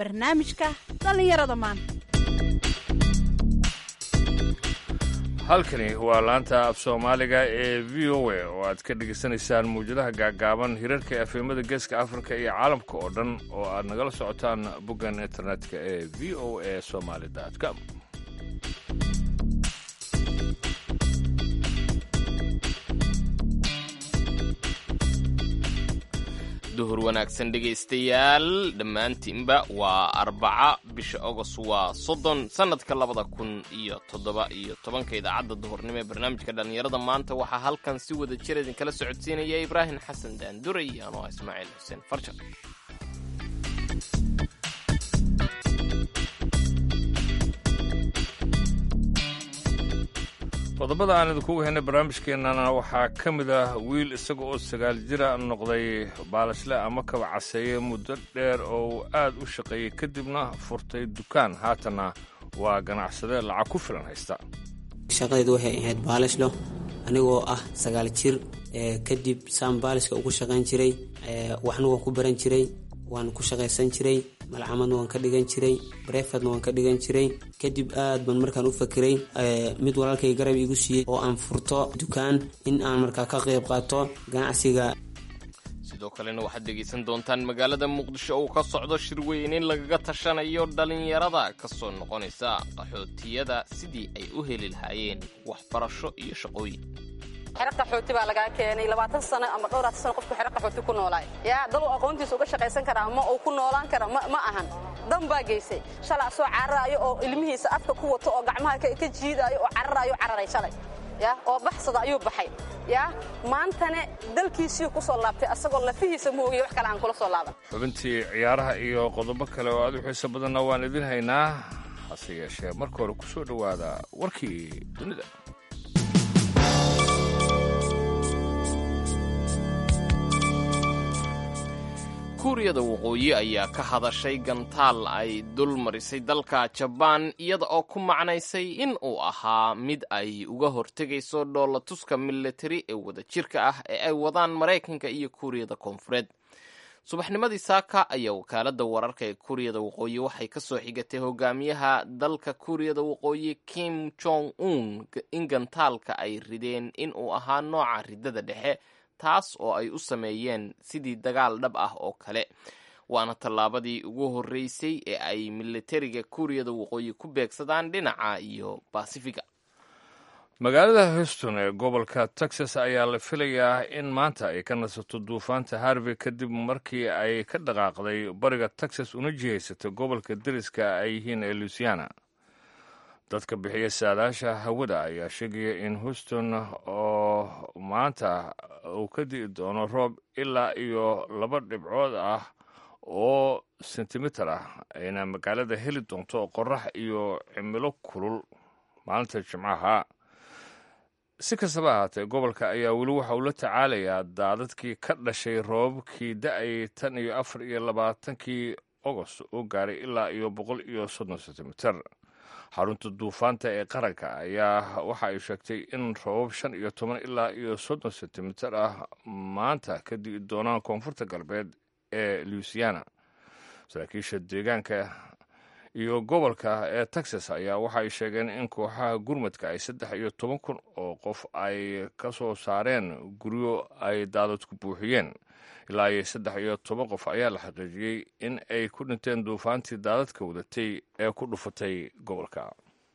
barnaamijka dhallinyarada maanta. halkani waa laanta af soomaaliga ee v o a oo aad ka dhegaysanaysaan mawjadaha gaagaaban hirarka efemada geeska afrika iyo caalamka oo dhan oo aad nagala socotaan boggan internetka ee v o a somaly.com. duhur wanaagsan dhegaystayaal dhammaantiinba waa arbaca bisha ogos waa 30 sannadka 2017 idaacadda duhurnimo ee barnaamijka dhallinyarada maanta waxaa halkan si wada jir idinkala socodsiinaya ibraahim xasan daanduray iyo anoo ismaaciil xuseen farjan. qodobada aan idinkugu haynay barnaamijkeennana waxaa ka mid ah wiil isaga oo 9 jira noqday baalashle ama kaba caseeye muddo dheer oo uu aad u shaqeeyey kadibna furtay dukaan haatanna waa ganacsade lacag ku filan haysta. shaqadaydu waxay ahayd baalashlo anigoo ah 9 jir kadib saan baalashka ugu shaqayn jiray waxna waan ku baran jiray waan ku shaqaysan jiray malcamadna waan ka dhigan jiray breefadna waan ka dhigan jiray kadib aad baan markaan u fakiray mid walaalkay garab igu siiyey oo aan furto dukaan in aan markaa ka qayb qaato ganacsiga. sidoo kalena waxaad dhegaysan doontaan magaalada muqdisho oo ka socdo shir weyn in lagaga tashanayo dhallinyarada ka soo noqonaysa qaxootiyada sidii ay u heli lahaayeen waxbarasho iyo shaqooyin. xero qaxooti baa laga keenay 20 sano ama 20 sano qofku xero qaxooti ku noolaay dal aqoontiisa uga shaqaysan kara ama uu ku noolaan kara ma ahan dan baa geysay shalay soo cararayo oo ilmihiisa afka ku wato oo gacmaha ka jiidayo oo cararay shalay oo baxsada ayuu baxay maantana dalkiisii ku soo laabtay asagoo lafihiisa mooyay wax kale aan kula soo laaban. xubintii ciyaaraha iyo qodobo kale oo aad u xiiso badanna waan idin haynaa hase yeeshee marka hore ku soo dhowaada warkii dunida. kuuriyada waqooyi ayaa ka hadashay gantaal ay dul marisay dalka jabaan iyada oo ku macnaysay in uu ahaa mid ay uga hortegayso dhoolatuska militari ee wadajirka ah ee ay wadaan maraykanka iyo kuuriyada koonfureed. subaxnimadii saaka ayaa wakaaladda wararka ee kuuriyada waqooyi waxay ka soo xigatay hogaamiyaha dalka kuuriyada waqooyi Kim Jong Un in gantaalka ay rideen in uu ahaa nooca ridada dhexe taas oo ay u sameeyeen sidii dagaal dhab ah oo kale waana tallaabadii ugu horreysay ee ay militariga kuuriyada waqooyi ku beegsadaan dhinaca iyo basifiga. magaalada houston ee gobolka texas ayaa la filayaa in maanta ay ka nasato duufaanta harvey kadib markii ay ka dhaqaaqday bariga texas una jihaysatay gobolka deriska ay yihiin ee louisiana. dadka bixiya saadaasha hawada ayaa sheegaya in houston oo maanta uu ka di'i doono roob ilaa iyo 2 dhibcood ah oo sentimitar ah ayna magaalada heli doonto qorrax iyo cimilo kulul maalinta jimcaha. si kastaba ahaatee gobolka ayaa weli waxa uu la tacaalayaa daadadkii ka dhashay roobabkii da'ay tan iyo 24 ogost oo gaaray ilaa iyo 130 sentimitar. xarunta duufaanta ee qaranka ayaa waxa ay sheegtay in roobab 15 ilaa iyo 30 sentimitar ah maanta ka di'i doonaan koonfurta galbeed ee louisiana. saraakiisha deegaanka iyo gobolka ee texas ayaa waxa ay sheegeen in kooxaha gurmadka ay 13,000 oo qof ay ka soo saareen guryo ay daadadku buuxiyeen. ilaa iyo 13 qof ayaa la xaqiijiyey in ay ku dhinteen duufaantii daadadka wadatay ee ku dhufatay gobolka.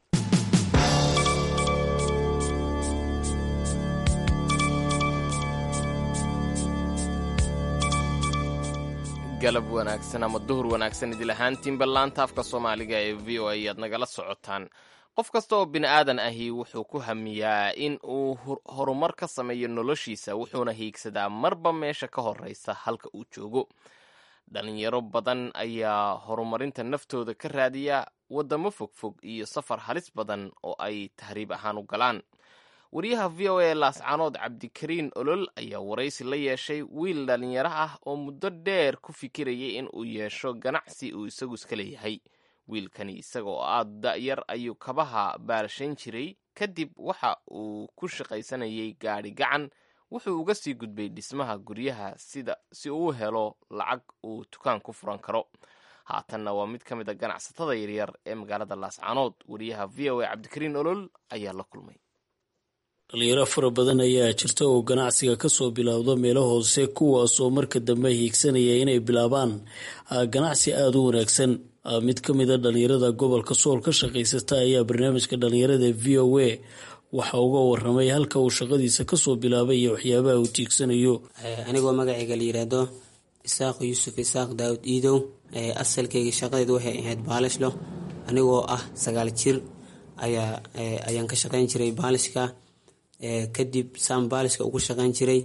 galab wanaagsan ama duhur wanaagsan idil ahaantiinba laanta afka soomaaliga ee v o a ayaad nagala socotaan. qof kasta oo bini aadan ahi wuxuu ku hamiyaa in uu horumar ka sameeyo noloshiisa wuxuuna hiigsadaa marba meesha ka horreysa halka uu joogo. dhalinyaro badan ayaa horumarinta naftooda ka raadiya waddamo fogfog iyo safar halis badan oo ay tahriib ahaan u galaan. wariyaha v o a laascaanood cabdikariin olol ayaa waraysi la yeeshay wiil dhalinyaro ah oo muddo dheer ku fikirayay in uu yeesho ganacsi uu isagu iska leeyahay. wiilkani isaga oo aad da'yar ayuu kabaha baalashayn jiray kadib waxa uu ku shaqaysanayay gaadhi gacan wuxuu uga sii gudbay dhismaha guryaha si uu helo lacag uu dukaan ku furan karo. haatanna waa mid ka mid a ganacsatada yaryar ee magaalada laascaanood. wariyaha v o a cabdikariin olol ayaa la kulmay. dhalinyaro fara badan ayaa jirta oo ganacsiga kasoo bilowda meelo hoose, kuwaas oo marka dambe hiigsanaya inay bilaabaan ganacsi aada u wanaagsan. mid ka mid a dhalinyarada gobolka sool ka shaqaysata ayaa barnaamijka dhalinyarada v o a waxa uga waramay halka uu shaqadiisa kasoo bilaabay iyo waxyaabaha uu tiigsanayo. anigoo magacayga la yiraahdo isaaq yuusuf isaaq daawud iidow. asalkayga shaqadeedu waxay ahayd baalishlo. anigoo ah 9 jir ayaan ka shaqayn jiray baalishka. kadib saan baalishka ugu shaqayn jiray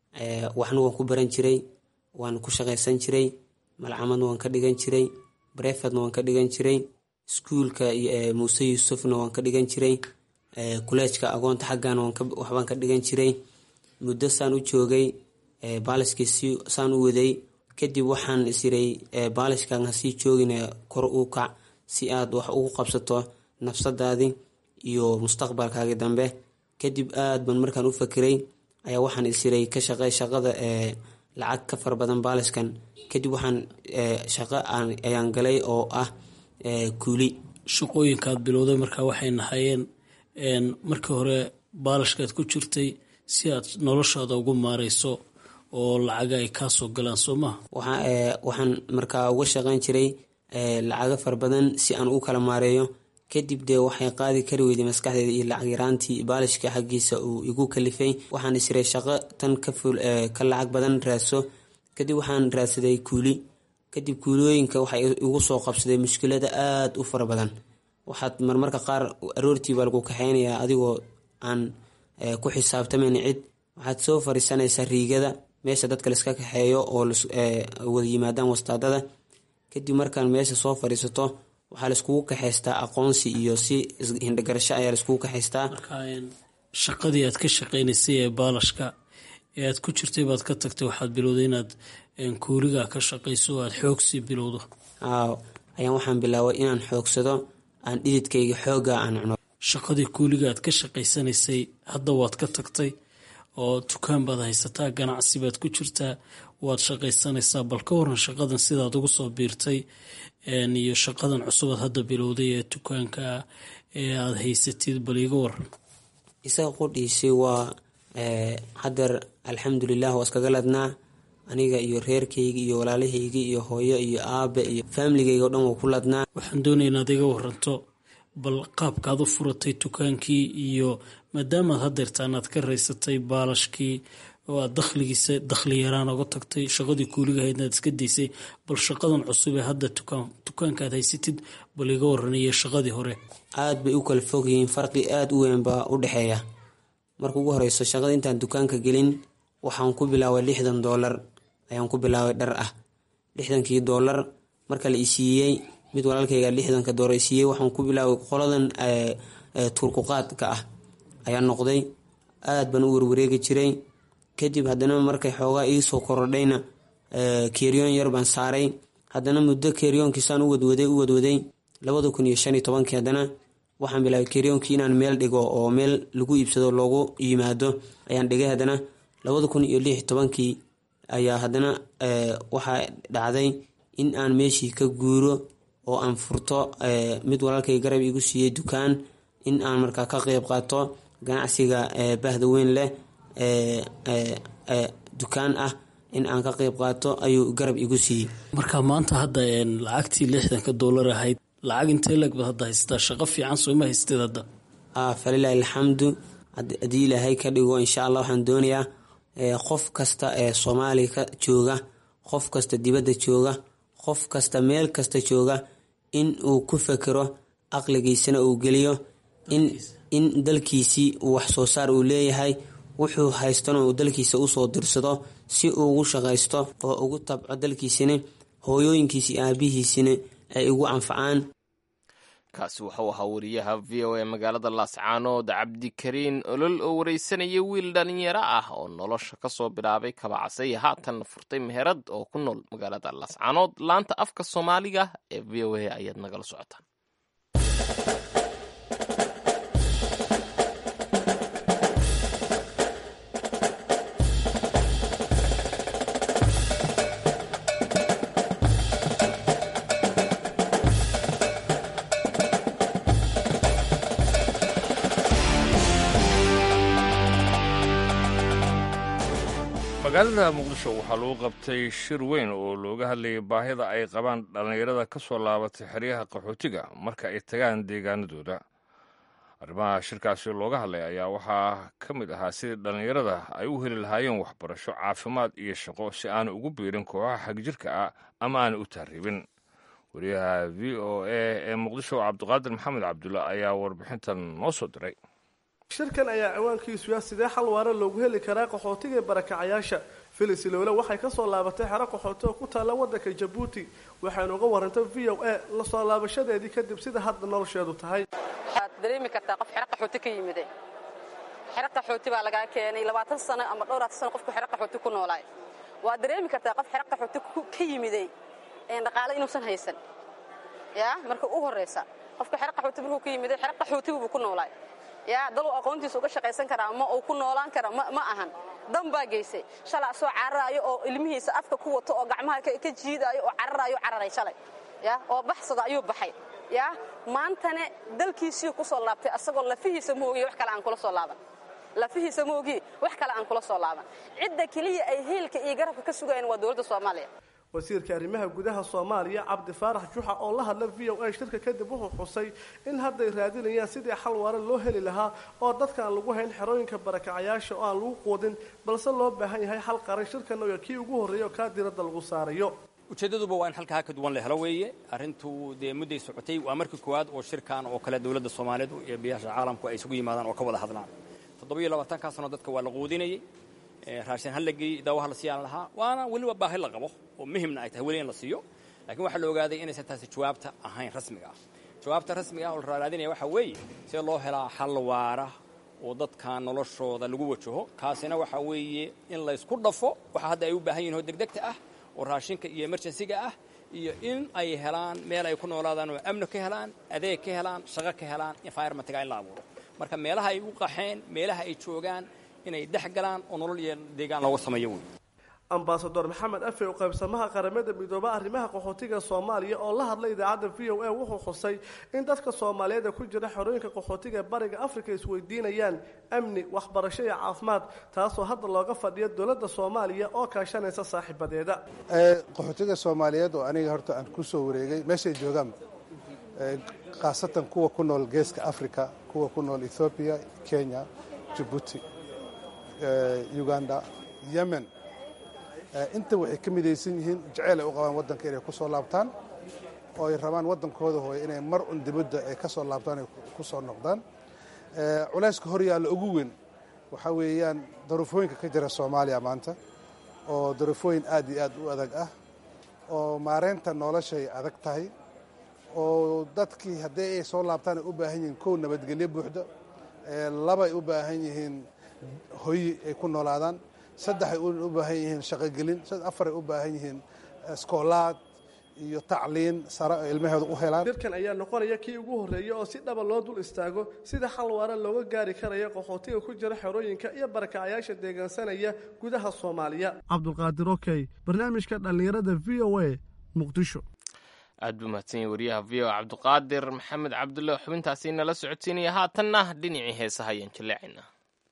waxna waan ku baran jiray, waan ku shaqaysan jiray, malcamadna waan ka dhigan jiray, brefadna waan ka dhigan jiray, iskuulka muuse yuusufna waan ka dhigan jiray, kuleejka agoonta xaggana waxbaan ka dhigan jiray. muddo saan u joogay baalishkii saan u waday. kadib waxaan isiray baalishkan hasii joogin kor u kac si aad wax ugu qabsato nafsadaadii iyo mustaqbalkaagi dambe. kadib aad baan markaan u fakiray ayaa waxaan isiray ka shaqey shaqada lacag ka far badan baalishkan. kadib waxaan shaqo ayaan galay oo ah kuuli. shaqooyinkaad bilowday markaa waxay nahayeen markii hore baalishkaad ku jirtay si aad noloshaada ugu maareyso oo lacaga ay kaasoo galaan, soo maha? waxaan markaa uga shaqayn jiray lacago far badan si aan u kala maareeyo. kadib dee waxay qaadi kari weyday maskaxdeeda iyo lacag yaraantii baalishka xaggiisa uu igu kalifay. waxaan isiray shaqo tan ka lacag badan raadso. kadib waxaan raadsaday kuuli. kadib kuuliyooyinka waxay igu soo qabsaday mushkilada aada u fara badan. waxaad marmarka qaar aroortii baa lagu kaxeynayaa adigoo aan ku xisaabtamayn cid. waxaad soo fariisanaysaa riigada meesha dadka laiska kaxeeyo oo wada yimaadaan wastaadada. kadib markaan meesha soo fariisato waxaa laiskugu kaxaystaa aqoonsi iyo si hindhagarasho ayaa laiskugu kaxaystaa. shaqadii aad ka shaqaynaysay ee baalashka ee aad ku jirtay baad ka tagtay, waxaad bilowday inaad kuuliga ka shaqayso oo aad xoogsii bilowdo. ayaan waxaan bilaabay inaan xoogsado, aan dhididkayga xooga aan cuno. shaqadii kuuliga aad ka shaqaysanaysay hadda waad ka tagtay oo dukaan baad haysataa, ganacsi baad ku jirtaa, waad shaqaysanaysaa. bal ka waran shaqadan sidaad ugu soo biirtay iyo shaqadan cusubaad hadda bilowday ee dukaanka ee aad haysatid, bal iga waran. isaga qudhiisay waa hadeer alxamdulilah waa iskaga ladnaa. aniga iyo reerkayga iyo walaalahayga iyo hooyo iyo aabe iyo faamiligayga o dhan waa ku ladnaa. waxaan doonaya inaad iga waranto bal qaabkaad u furatay dukaankii iyo maadaamaad hadeertaan aad ka raysatay baalashkii oo aad dakhli yaraan oga tagtay, shaqadii kuuligahaydna aad iska daysay, bal shaqadan cusub ee hadda dukaankaad haysatid bal iga waraniyo shaqadii hore. aad bay u kala fog yihiin, farqi aada u weyn baa u dhexeeya. marka ugu horeyso shaqada intaan dukaanka gelin waxaan ku bilaabay $60 ayaan ku bilaabay dhar ah. $60 marka la isiiyey mid walaalkayga $60 isiiyey waxaan ku bilaabay qoladan turkuqaadka ah ayaa noqday. aad baan u warwareegi jiray. kadib haddana markay xoogaa iisoo korodhayna keeriyoon yar baan saaray. haddana muddo keeriyoonkiisaan u wadwaday 2015 haddana waxaan bilaabay keeriyoonkii inaan meel dhigo oo meel lagu iibsado loogu yimaado ayaan dhigay. haddana 2016 ayaa haddana waxaa dhacday in aan meeshii ka guuro oo aan furto mid walaalkay garab igu siiyey dukaan in aan markaa ka qeyb qaato ganacsiga baahda weyn leh dukaan ah in aan ka qeyb qaato ayuu garab igu siiyey. marka maanta hadda lacagtii $60 ahayd lacag intee lagba hadda haystaa? shaqo fiican sooma haysteed hadda? falilahi alxamdu. haddii ilaahay ka dhigo insha allah waxaan doonayaa qof kasta ee soomaaliya ka jooga, qof kasta dibadda jooga, qof kasta meel kasta jooga in uu ku fekero aqligiisana uu geliyo in dalkiisii uu wax soo saar uu leeyahay, wuxuu haystana uu dalkiisa usoo dirsado si uu ugu shaqaysto oo ugu tabco dalkiisina, hooyooyinkiisi aabihiisina ay ugu anfacaan. kaasi wuxuu ahaa wariyaha v o a magaalada laascaanood cabdikariin olol oo wareysanaya wiil dhalinyaro ah oo nolosha kasoo bilaabay kabacasay haatan furtay meherad oo ku nool magaalada laascaanood. laanta afka soomaaliga ee v o a ayaad nagala socotaan. magaalada muqdisho waxaa lagu qabtay shir weyn oo looga hadlayay baahida ay qabaan dhallinyarada ka soo laabatay xeryaha qaxootiga marka ay tagaan deegaanadooda. arrimaha shirkaasi looga hadlay ayaa waxaa ka mid ahaa sidii dhallinyarada ay u heli lahaayeen waxbarasho, caafimaad iyo shaqo si aanu ugu biirin kooxaha xagjirka ah ama aanu u taaribin. wariyaha v o a ee muqdisho cabdiqaadir maxamed cabdulla ayaa warbixintan noo soo diray. shirkan ayaa ciwaankiisu yahay sidee xal waara loogu heli karaa qaxootiga ee barakacayaasha. Phyllis Lowla waxay ka soo laabatay xero qaxooti oo ku taala waddanka Djibouti, waxayna uga warantay v o a la soo laabashadeedii kadib sida hadda nolosheedu tahay. waxaad dareemi kartaa qof xero qaxooti ka yimid. xero qaxooti baa laga keenay 20 sano ama 20 sano qofku xero qaxooti ku noolaay. waa dareemi kartaa qof xero qaxooti ka yimid ee dhaqaale inuusan haysan. marka u horeysa qofka xero qaxooti markuu ka yimid xero qaxooti buu ku noolaay. dalu aqoontiisa uga shaqaysan karaa ma uu ku noolaan kara ma ahan. dan baa geysay shalay soo cararaayo oo ilmihiisa afka ku wato oo gacmaha ka jiidaayo oo cararay shalay oo baxsada ayuu baxay. maantana dalkiisii ku soo laabtay asagoo lafihiisa moogiye wax kale aan kula soo laaban. lafihiisa moogiye wax kale aan kula soo laaban. cidda kaliya ay heelka iyo garabka ka sugayeen waa dawladda Soomaaliya. wasiirka arrimaha gudaha Soomaaliya Cabdi Faarax Juxa oo la hadlay v o a shirka kadib wuxuu xusay in hadda ay raadinayaan sidii xal waara loo heli lahaa oo dadka aan lagu hayn xerooyinka barakacayaasha oo aan lagu qoodin balse loo baahan yahay xal qaran. shirkan oo kii ugu horeeyo ka diirada lagu saarayo. ujeedaduba waa in halka ka duwan la helo weeye. arrintu mudday socotay waa markii koowaad oo shirkan oo kale dawladda Soomaaliyeed iyo biyaasha caalamku ay isugu yimaadaan oo ka wada hadlaan. 27 sano dadka waa la qoodinayay. raashin halagii daawaha la siiyaan lahaa waana waliba baahi la qabo oo muhiimna ay tahay wali in la siiyo, laakiin waxa la ogaaday inaysan taasi jawaabta ahayn rasmiga ah. jawaabta rasmiga ah oo la raadinaya waxa weeye si loo helaa xal waara oo dadka noloshooda lagu wajaho. kaasina waxa weeye in la isku dhafo waxa hadda ay u baahan yihiin oo degdegta ah oo raashinka iyo emergency-ga ah iyo in ay helaan meel ay ku noolaadaan oo amni ka helaan, adeeg ka helaan, shaqo ka helaan, environment-ga in la abuuro. marka meelaha ay u qaxeen, meelaha ay joogaan inay dhex galaan oo nolol iyo deegaan looga sameeyo weey. Ambassador Maxamed Afe oo qaybsamaha qaramada midooba arrimaha qaxootiga Soomaaliya oo la hadlay idaacadda v o a wuxuu xusay in dadka Soomaaliyeed ku jira xerooyinka qaxootiga bariga Afrika is weydiinayaan amni, waxbarasho iyo caafimaad, taasoo hadda looga fadhiyo dawladda Soomaaliya oo kaashanaysa saaxiibadeeda. qaxootiga Soomaaliyeed oo aniga horta aan ku soo wareegay meesha joogaan qaasatan kuwa ku nool geeska Afrika, kuwa ku nool Ethiopia, Kenya, Djibouti, Uganda, Yemen, inta waxay ka midaysan yihiin jacayl ay u qabaan waddanka inay ku soo laabtaan oo ay rabaan waddankooda hooyo inay mar un dibadda ay ka soo laabtaan ay ku soo noqdaan. culayska hor yaalla ugu weyn waxaa weeyaan daruufooyinka ka jira Soomaaliya maanta oo daruufooyin aad iyo aad u adag ah oo maareynta noloshay adag tahay oo dadkii haddii ay soo laabtaan ay u baahan yihiin kow nabadgelyo buuxda, laba ay u baahan yihiin hoy ay ku noolaadaan, 3 ay u baahan yihiin shaqogelin, 4 ay u baahan yihiin iskoolaad iyo tacliin sare oo ilmahooda u helaan. shirkan ayaa noqonaya kii ugu horeeyay oo si dhaba loo dul istaago sida xal waara looga gaari karayo qaxootiga ku jira xerooyinka iyo barakacayaasha deegaansanaya gudaha Soomaaliya. Cabdulqaadir Okey, barnaamijka dhalinyarada v o a Muqdisho. aad buu mahadsan yahay wariyaha v o a Cabdiqaadir Maxamed Cabdulle xubintaasi nala socodsiinaya. haatanna dhinacii heesaha ayaan jaleecina.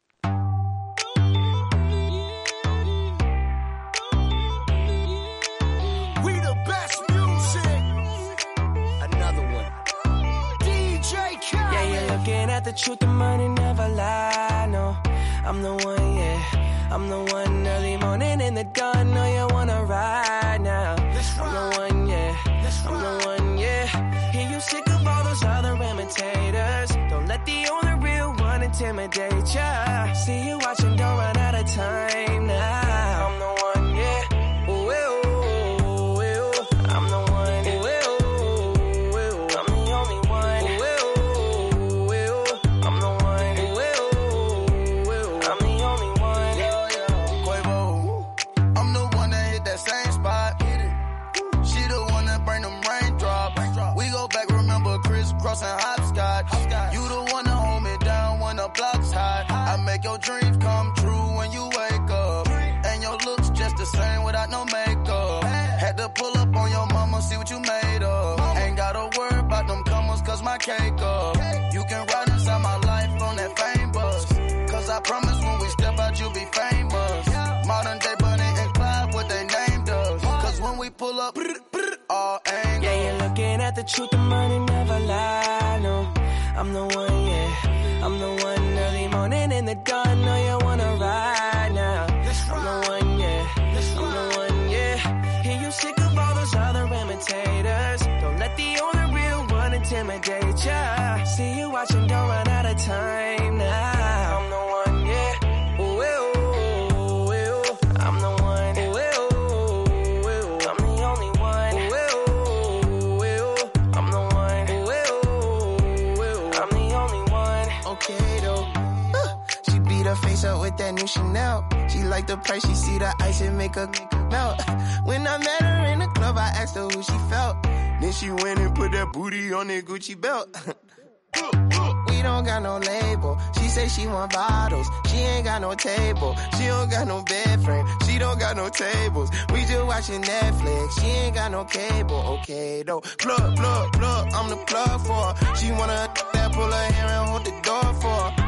At the truth, the money never lie, no. I'm the one, yeah. I'm the one early morning in the dawn. Know you wanna ride now. I'm the one, yeah. I'm the one, yeah. Hear you sick of all those other imitators. Don't let the only real one intimidate ya. See you watching, don't run out of time now. I'm the one, yeah. Ooh, ooh, ooh. I'm the one, ooh, ooh, ooh. I'm the only one. Ooh, I'm the one. I'm the only one. Quavo, I'm the one that hit that same spot. She the one that bring them raindrops. We go back, remember Chris and hopscotch. You the one that hold me down when the block's hot. I make your dreams come true when you wake up. And your looks just the same without no makeup. Had to pull up on your mama, see what you made of. Ain't gotta worry about them comers, cause my cake up. You can ride inside my life on that fame bus. Cause I promise when we step out, you'll be famous. Modern day, but truth, the money never lie, no. I'm the one, yeah. I'm the one early morning in the dawn. Know you wanna ride now. I'm the one, yeah. I'm the one, yeah. Hear you sick of all those other imitators. Don't let the only real one intimidate ya. See you watching, don't run out of time now. I'm the one, yeah. Ooh, ooh, ooh. I'm the one. Ooh, ooh, ooh. I'm the only one. Ooh, ooh, ooh. I'm the one. Ooh, ooh, ooh. I'm the only one. Okay though. She beat her face up with that new Chanel. She like the price, she see the ice and make her melt. When I met her in the club, I asked her who she felt. Then she went and put that booty on that Gucci belt. We don't got no label. She say she want bottles. She ain't got no table. She don't got no bed frame. She don't got no tables. We just watching Netflix. She ain't got no cable. Okay though. Plug, plug, plug. I'm the plug for her. She wanna that pull her hair and hold the door for her.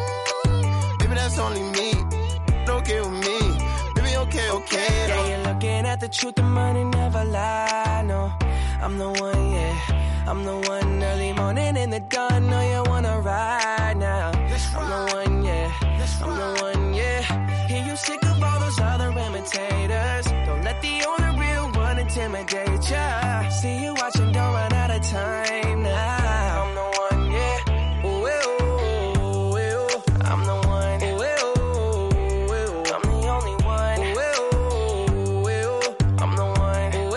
Baby, that's only me. Okay with me. Baby, okay, okay though. Yeah, you're looking at the truth, the money never lie, no. I'm the one, yeah. I'm the one early morning in the dawn. Know you wanna ride now. I'm the one, yeah. I'm the one, yeah. Hear you sick of all those other imitators. Don't let the only real one intimidate ya. See you watching, don't run out of time now. I'm the one, yeah. Ooh, ooh, ooh. I'm the one. Ooh, ooh, ooh. I'm the only one. Ooh, ooh, ooh. I'm the one. Ooh,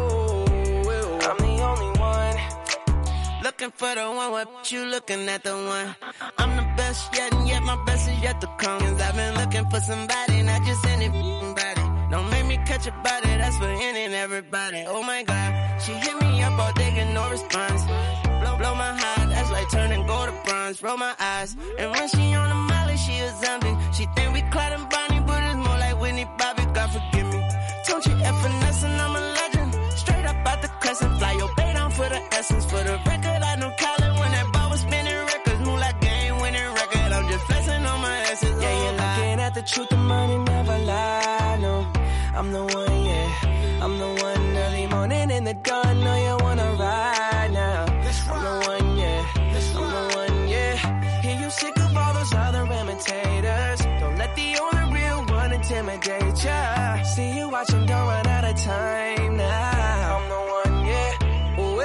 ooh, ooh. I'm the only one. Looking for the one, what you looking at the one? I'm the best yet, and yet my best is yet to come. Cause I've been looking for somebody, not just anybody. Don't make me catch a body, that's for any and everybody. Oh my God, she hit me up all day, get no response. Blow my heart, that's like turning gold to bronze. Roll my eyes, and when she on the molly, she a zombie. She think we Clyde and Bonnie, but it's more like Whitney Bobby, God forgive me. Don't you F finesse and I'm a legend. Straight up out the crescent, fly your bay down for the essence. For the record, I know Colin when that ball was spinning records. Move like game winning record, I'm just flexing on my essence. Yeah, you're looking at the truth, the money never lie, no. I'm the one, yeah. I'm the one early morning in the dawn. Know you wanna ride now. I'm the one, yeah. I'm the one, yeah. Hear you sick of all those other imitators. Don't let the only real one intimidate ya. See you watching, don't run out of time now. I'm the one, yeah. Ooh,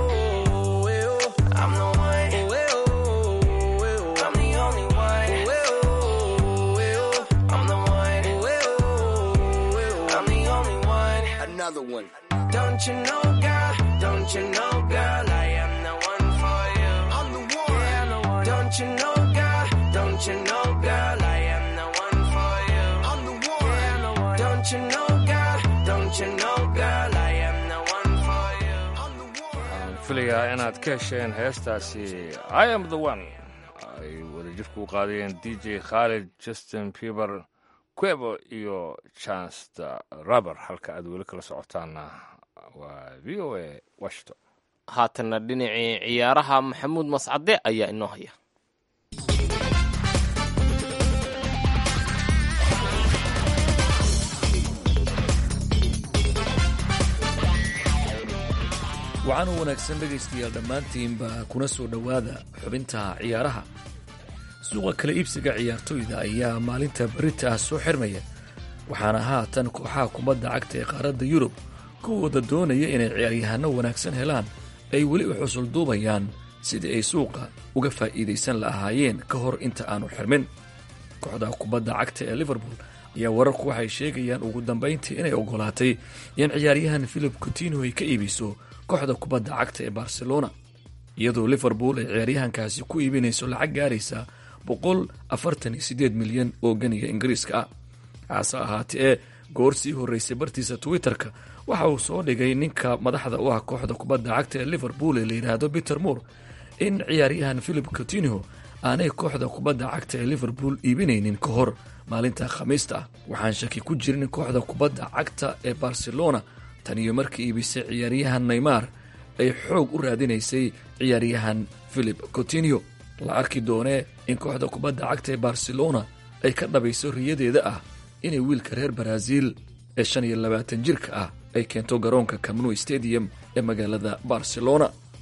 ooh, ooh. I'm the one. Ooh, ooh, ooh. I'm the only one. Ooh, ooh, ooh. I'm the one. Ooh, ooh, ooh. I'm the only one. Another one. Don't you know, girl? Don't you know, girl? I am the one for you. I'm the one. Yeah, I'm the one. Don't you know, girl? Don't you know, girl? I am the one for you. I'm the one. Yeah, I'm the one. Don't you know, girl? Don't you know, girl? I am the one for you. I'm the one. waxaan filayaa inaad ka hesheen heestaasi I am the one ay wadajirku u qaadayeen DJ Khalid, Justin Bieber, Quavo iyo Chance the Rapper. Halka aad weli kala socotaana waa VOA Washington. haatanna dhinacii ciyaaraha maxamuud mascade ayaa inoo haya. waxaan u wanaagsan dhegaystayaal dhammaantiinba kuna soo dhowaada xubinta ciyaaraha. suuqa kala iibsiga ciyaartoyda ayaa maalinta berita ah soo xirmaya, waxaana haatan kooxaha kubadda cagta ee qaaradda yurub kuwooda doonaya inay ciyaaryahanno wanaagsan helaan ay weli u xusul duubayaan sidii ay suuqa uga faa'iidaysan lahaayeen ka hor inta aanu xirmin. kooxda kubadda cagta ee liverpool ayaa wararku waxay sheegayaan ugu dambayntii inay ogolaatay in ciyaaryahan Philip Coutinho ay ka iibiso kooxda kubadda cagta ee Barcelona, iyadoo Liverpool ay ciyaaryahankaasi ku iibinayso lacag gaaraysa 148 milyan oo ganiga Ingiriiska ah. hase ahaatee goor sii horreysay bartiisa Twitterka waxa uu soo dhigay ninka madaxda u ah kooxda kubadda cagta ee Liverpool ee la yidhaahdo Peter Moore in ciyaaryahan Philip Coutinho aanay kooxda kubadda cagta ee Liverpool iibinaynin ka hor maalinta Khamiista ah. waxaan shaki ku jirin kooxda kubadda cagta ee Barcelona tan iyo markii iibisay ciyaaryahan Neymar ay xoog u raadinaysay ciyaaryahan Philip Coutinho. la arki doonee in kooxda kubadda cagta ee Barcelona ay ka dhabayso riyadeeda ah inay wiilka reer Brazil ee 25 jirka ah ay keento garoonka Camp Nou Stadium ee magaalada Barcelona.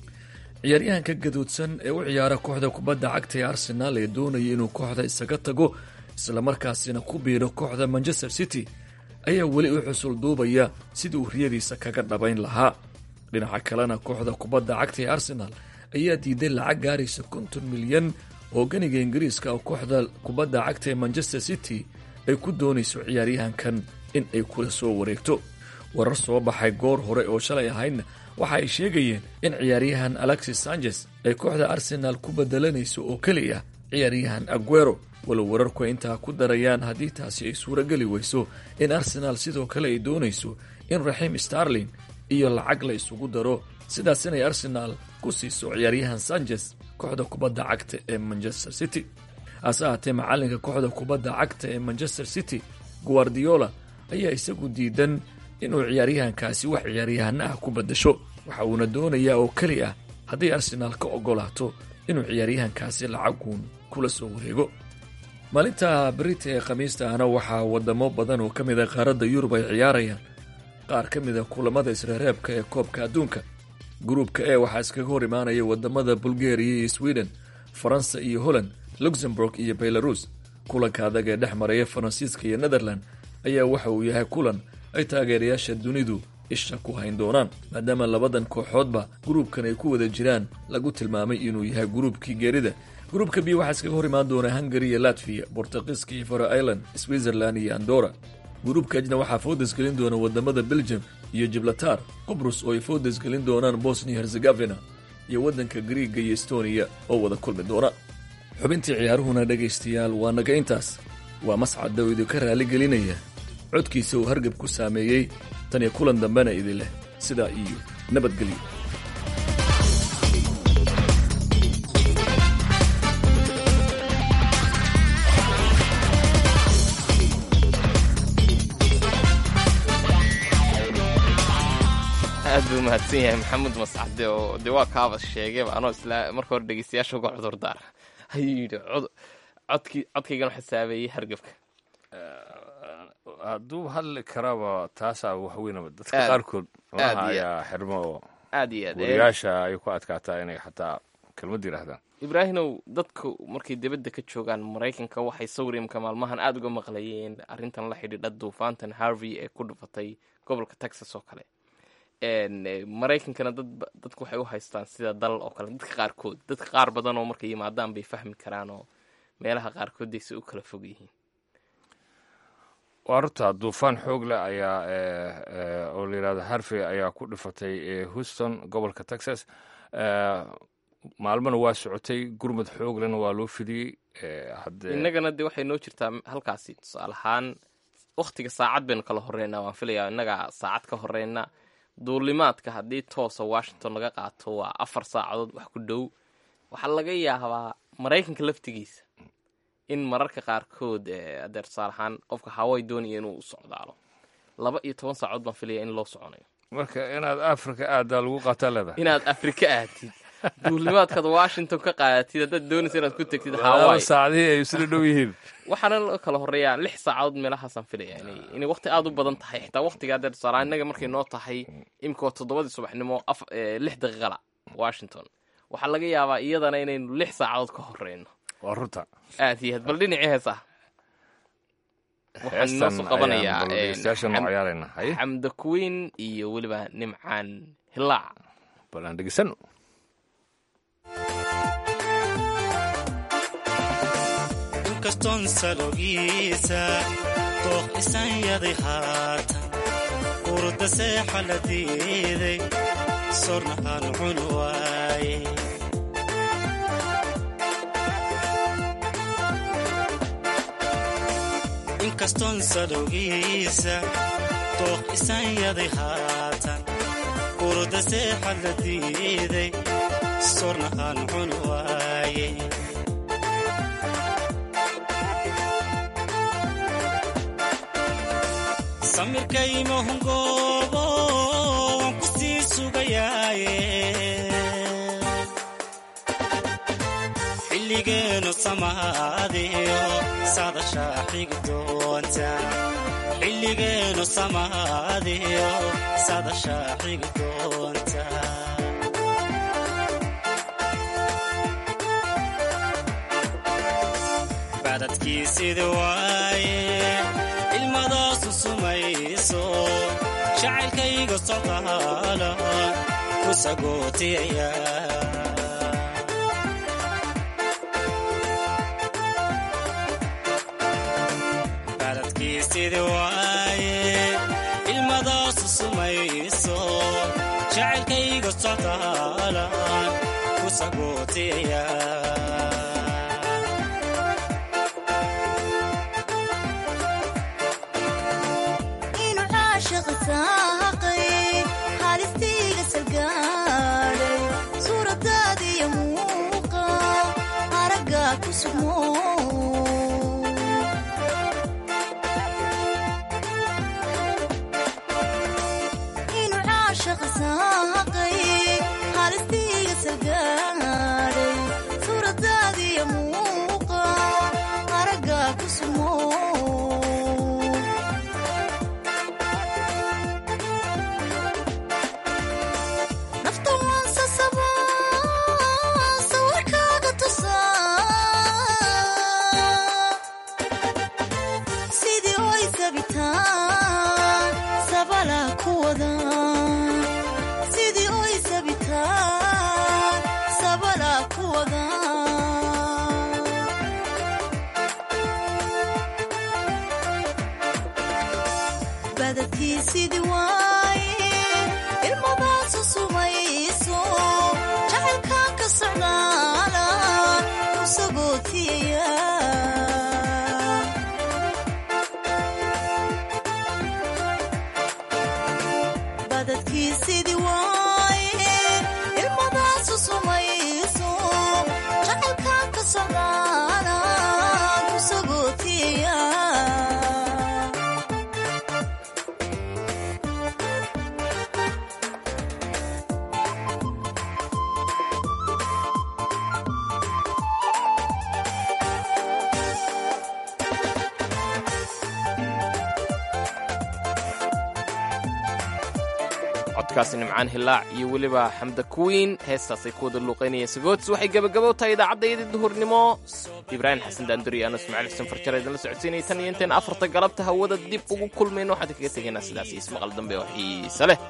ciyaaryahanka gaduudsan ee u ciyaara kooxda kubadda cagta ee arsenaal ee doonaya inuu kooxda isaga tago islamarkaasina ku biiro kooxda manchester city ayaa weli u xusul duubaya sidii uu riyadiisa kaga dhabayn lahaa. dhinaca kalena kooxda kubadda cagta ee arsenaal ayaa diiday lacag gaaraysa 50 milyan oo ganiga ingiriiska oo kooxda kubadda cagta ee manchester city ay ku doonayso ciyaaryahankan in ay kula soo wareegto. warar soo baxay goor hore oo shalay ahaydna waxa ay sheegayeen in ciyaaryahan alexis sanchez ay kooxda arsenaal ku bedelanayso oo keliya ciyaaryahan aguero, walow wararku intaa ku darayaan haddii taasi ay suurageli weyso in arsenaal sidoo kale ay doonayso in raxiim starling iyo lacag la isugu daro, sidaas inay arsenaal ku siiso ciyaaryahan sanchez kooxda kubadda cagta ee manchester city. hase ahaatee macalinka kooxda kubadda cagta ee manchester city guardiola ayaa isagu diidan inuu ciyaaryahankaasi wax ciyaaryahana ah ku bedasho. waxa uuna doonayaa oo keli ah haddii arsenaal ka ogolaato inuu ciyaaryahankaasi lacaguun kula soo wareego. maalinta berita ee khamiista ahna waxaa wadamo badan oo ka mid a qaaradda yurub ay ciyaarayaan qaar ka mid a kulamada isreereebka ee koobka adduunka. gruubka e waxaa iskaga hor imaanaya wadamada bulgaria iyo sweden, faransa iyo holland, luxemburg iyo belarus. kulanka adag ee dhex maraya faransiiska iyo netherland ayaa waxa uu yahay kulan ay taageerayaasha dunidu isha ku hayn doonaan, maadaama labadan kooxoodba gruubkan ay ku wada jiraan lagu tilmaamay inuu yahay gruubkii geerida. gruubka b waxaa iskaga hor imaan doona hungary iyo latvia, bortuqiiska iyo faro island, switzerland iyo andora. gruubka ejna waxaa foodas gelin doona wadamada belgium iyo gibraltar, qobrus oo ay foodas gelin doonaan bosnia herzegovina iyo wadanka griiga iyo estonia oo wada kulmi doona. xubintii ciyaaruhuna dhegaystayaal waa naga intaas. waa mascad oo idinka raali gelinaya codkiisa uu hargab ku saameeyey. tan iyo kulan dambena idin leh sidaa iyo nabadgelyo. aad buu mahadsan yahay maxamed mascade oo dee waa kaaba sheegayba anoo isla marka hore dhegeystayaasha uga cudurdaar ayuu yidhi codkaygan xisaabeeyey hargabka. hadduu hadli karaba taasaa waxweynaba dadka qaarkood malaha ayaa xirmo oo aad iyo aad guriyaasha ay ku adkaataa inay xataa kelmad yidhaahdaan. ibraahimow dadku markay dibadda ka joogaan maraykanka waxay sawrimka maalmahan aada uga maqlayeen arrintan la xidhiidha duufaantan harvey ee ku dhufatay gobolka texas oo kale. maraykankana dadku waxay u haystaan sida dal oo kale. dadka qaar badan oo markay yimaadaan bay fahmi karaan oo meelaha qaarkood ayse u kala fog yihiin. waa runta duufaan xoog leh ayaa oo la yidhahdo harvey ayaa ku dhifatay houston gobolka texas. maalmana waa socotay, gurmad xoog lehna waa loo fidiyey. innagana dee waxay noo jirtaa halkaasi tusaale ahaan wakhtiga saacad baynu kala horeynaa. waan filayaa innaga saacad ka horeyna. duulimaadka haddii toosa washington laga qaato waa 4 saacadood wax ku dhow. waxaa laga yaabaa maraykanka laftigiisa in mararka qaarkood adeer tusaale ahaan qofka hawaii doonaya inuu u socdaalo 12 saacadood baan filaya in loo soconayo. marka inaad afrika aaddaa lagu qaataa leedahay. inaad afrika aadtid duulimaadkaad washington ka qaadatid haddaad doonaysa inaad ku tegtid hawaii saacadihii ay isla dhow yihiin. waxaana la kala horeeyaa 6 saacadood meelahaasaan filaya inay waqti aad u badan tahay. xitaa waqtiga adeer tusaale innaga markay noo tahay imikoo 7 subaxnimo 6 daqiiqala washington, waxaa laga yaabaa iyadana inaynu 6 saacadood ka horeyno. waa runta aad iyo aad. bal dhinacii heesaha waxaan noo soo qabanayaa xamda kuweyn iyo weliba nimcaan hilaac. bal aan dhegeysano. inkaston salogiisa dooq isan yaday haatan urda seexa la diiday sorna aan cun waaye. inkaston salowgiisa dooq isan yaday haatan urda seexa la diiday sorna aan cun waaye. samirkaymahungoobo waan ku sii sugayaaye xilligeenu samaadiyo saadashaa xigi doonta. xilligeenu samaadiyo saadashaa xigi doonta. baadadkiisida waaye ilmadaasu sumayso jacaylkayga socdaala ku sagootiyaya baadadkiisida waaye ilmadaasu sumayso jacaylkayga socdaala ku sagootiyaya halistiga salgaaday suuradaadiyo muuqa aragga ku sugmo inuu caashaqa saaqay halistiga salgaaday suuradaadiyo muuqa aragga ku sugmo badadkiisidi waaye ilmadaasu sumayso jacaylkan ka socdaala ku sagootiyaya badadkiisidi waaye ilmadaasu sumayso jacaylkan ka socdaala ku sagootiyaya codkaasi nimcaan hilaac iyo weliba xamda kuwiin heestaasay ku wada luuqaynayeen sagootis waxay gebagabo tahay idaacaddaydii duhurnimo ibraahim xasan daanduri ano ismaaciil xuseen farjare idinla socodsiinaya tan iyo intayn afarta galabta hawada dib ugu kulmayno waxaan kaga tegaynaa sidaas iyo ismaqal dambe oo xiise leh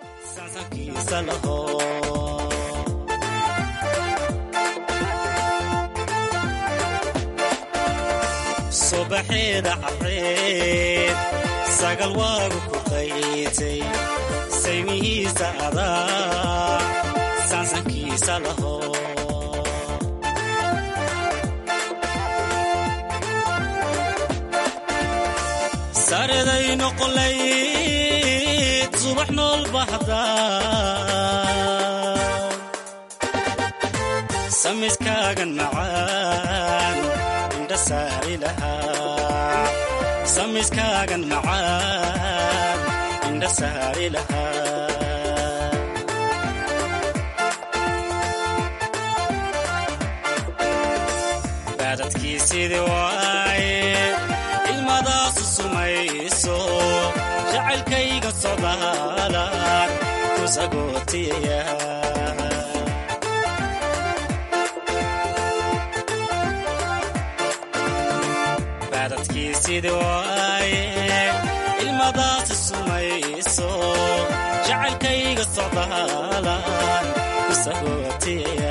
subaxeeda careed sagal waagu ku qaytay saymihiisa adaa saansankiisa laho sareday noqolayd subax nool baxda samiskaagan macaan indha saari lahaa samiskaagan macaan indha saari lahaa baadadkiisidi waaye ilmadaasu sumayso jacaylkayga socdaala ku sagootiyaya baadadkiisidi waaye ilmadaasu sumayso jacaylkayga socdaala ku sagootiyaya